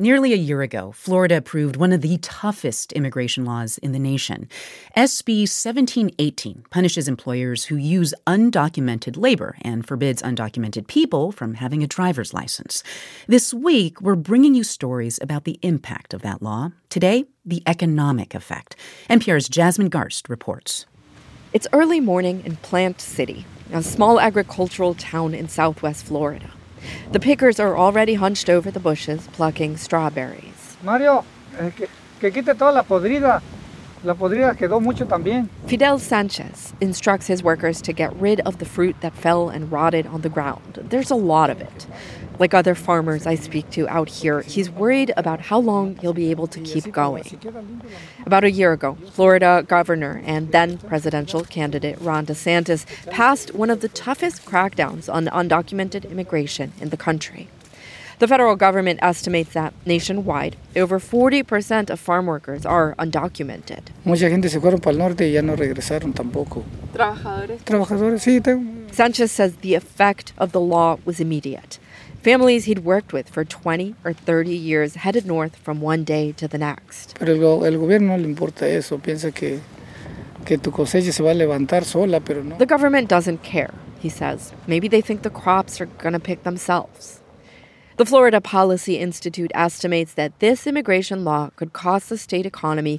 Nearly a year ago, Florida approved one of the toughest immigration laws in the nation. SB 1718 punishes employers who use undocumented labor and forbids undocumented people from having a driver's license. This week, we're bringing you stories about the impact of that law. Today, the economic effect. NPR's Jasmine Garst reports. It's early morning in Plant City, a small agricultural town in southwest Florida. The pickers are already hunched over the bushes, plucking strawberries. Mario, que quite toda la podrida. La podrida quedó mucho también. Fidel Sanchez instructs his workers to get rid of the fruit that fell and rotted on the ground. There's a lot of it. Like other farmers I speak to out here, he's worried about how long he'll be able to keep going. About a year ago, Florida governor and then presidential candidate Ron DeSantis passed one of the toughest crackdowns on undocumented immigration in the country. The federal government estimates that nationwide, over 40% of farm workers are undocumented. Mucha gente se fueron para el norte y ya no regresaron tampoco. Trabajadores, sí. Sanchez says the effect of the law was immediate. Families he'd worked with for 20 or 30 years headed north from one day to the next. Pero el gobierno no le importa eso. Piensa que tu cosecha se va a levantar sola, pero no. The government doesn't care, he says. Maybe they think the crops are going to pick themselves. The Florida Policy Institute estimates that this immigration law could cost the state economy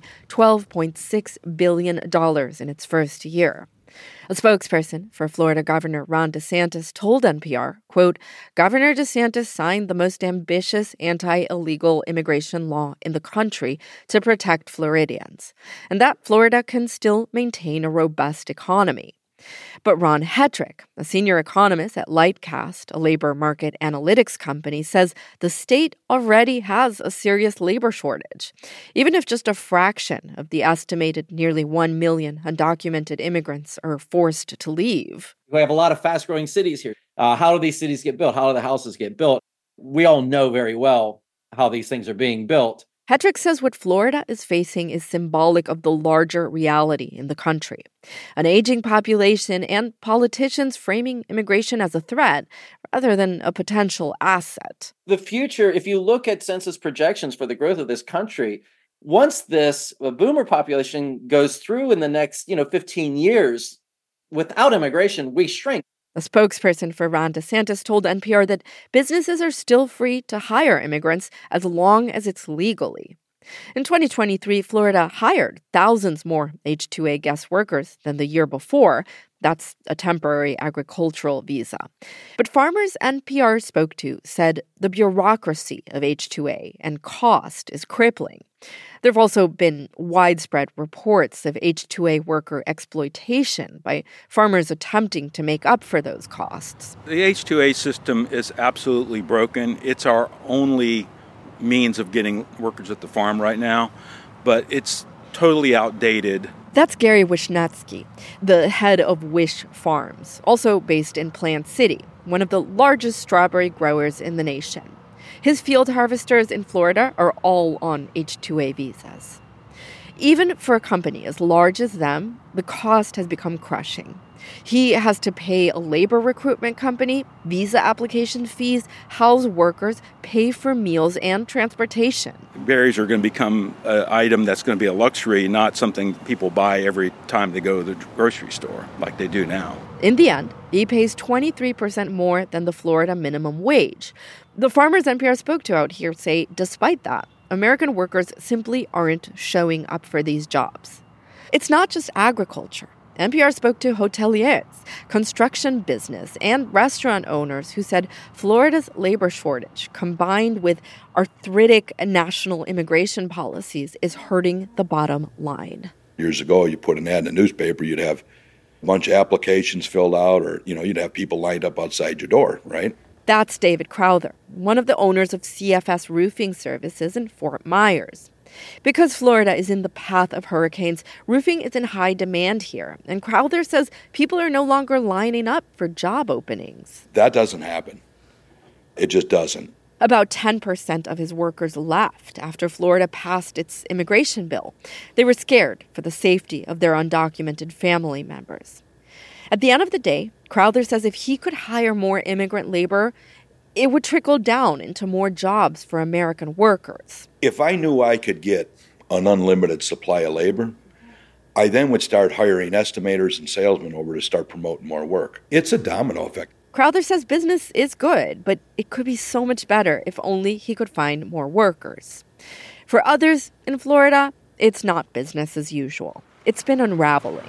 $12.6 billion in its first year. A spokesperson for Florida Governor Ron DeSantis told NPR, quote, Governor DeSantis signed the most ambitious anti-illegal immigration law in the country to protect Floridians, and that Florida can still maintain a robust economy. But Ron Hetrick, a senior economist at Lightcast, a labor market analytics company, says the state already has a serious labor shortage, even if just a fraction of the estimated nearly 1 million undocumented immigrants are forced to leave. We have a lot of fast-growing cities here. How do these cities get built? How do the houses get built? We all know very well how these things are being built. Hetrick says what Florida is facing is symbolic of the larger reality in the country. An aging population and politicians framing immigration as a threat rather than a potential asset. The future, if you look at census projections for the growth of this country, once this boomer population goes through in the next 15 years, without immigration, we shrink. A spokesperson for Ron DeSantis told NPR that businesses are still free to hire immigrants as long as it's legally. In 2023, Florida hired thousands more H-2A guest workers than the year before. That's a temporary agricultural visa. But farmers NPR spoke to said the bureaucracy of H-2A and cost is crippling. There have also been widespread reports of H-2A worker exploitation by farmers attempting to make up for those costs. The H-2A system is absolutely broken. It's our only means of getting workers at the farm right now, but it's totally outdated. That's Gary Wishnetsky, the head of Wish Farms, also based in Plant City, one of the largest strawberry growers in the nation. His field harvesters in Florida are all on H-2A visas. Even for a company as large as them, the cost has become crushing. He has to pay a labor recruitment company, visa application fees, house workers, pay for meals and transportation. Berries are going to become an item that's going to be a luxury, not something people buy every time they go to the grocery store like they do now. In the end, he pays 23% more than the Florida minimum wage. The farmers NPR spoke to out here say, despite that, American workers simply aren't showing up for these jobs. It's not just agriculture. NPR spoke to hoteliers, construction business, and restaurant owners who said Florida's labor shortage, combined with arthritic national immigration policies, is hurting the bottom line. Years ago, you put an ad in the newspaper, you'd have a bunch of applications filled out, or you'd have people lined up outside your door, right? That's David Crowther, one of the owners of CFS Roofing Services in Fort Myers. Because Florida is in the path of hurricanes, roofing is in high demand here. And Crowther says people are no longer lining up for job openings. That doesn't happen. It just doesn't. About 10% of his workers left after Florida passed its immigration bill. They were scared for the safety of their undocumented family members. At the end of the day, Crowther says if he could hire more immigrant labor, it would trickle down into more jobs for American workers. If I knew I could get an unlimited supply of labor, I then would start hiring estimators and salesmen over to start promoting more work. It's a domino effect. Crowther says business is good, but it could be so much better if only he could find more workers. For others in Florida, it's not business as usual. It's been unraveling.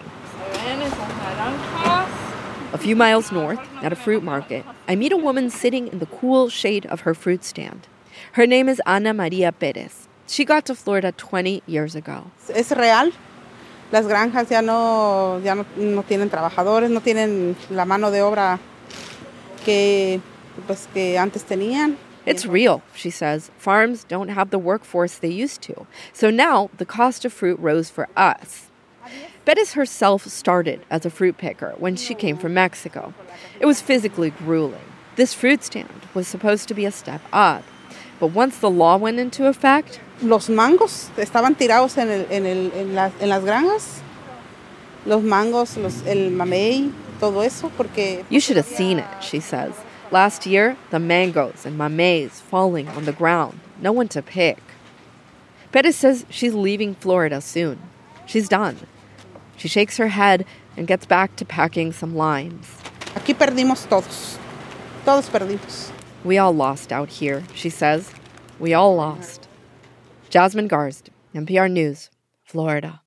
A few miles north, at a fruit market, I meet a woman sitting in the cool shade of her fruit stand. Her name is Ana Maria Perez. She got to Florida 20 years ago. Es real. Las granjas ya no tienen trabajadores, no tienen la mano de obra que antes tenían. It's real, she says. Farms don't have the workforce they used to. So now the cost of fruit rose for us. Perez herself started as a fruit picker when she came from Mexico. It was physically grueling. This fruit stand was supposed to be a step up. But once the law went into effect, los mangos estaban tirados en las granjas. Los mangos, el mamey, todo eso, porque... You should have seen it, she says. Last year, the mangoes and mameys falling on the ground. No one to pick. Perez says she's leaving Florida soon. She's done. She shakes her head and gets back to packing some limes. Aquí perdimos todos. Todos perdimos. We all lost out here, she says. We all lost. Jasmine Garsd, NPR News, Florida.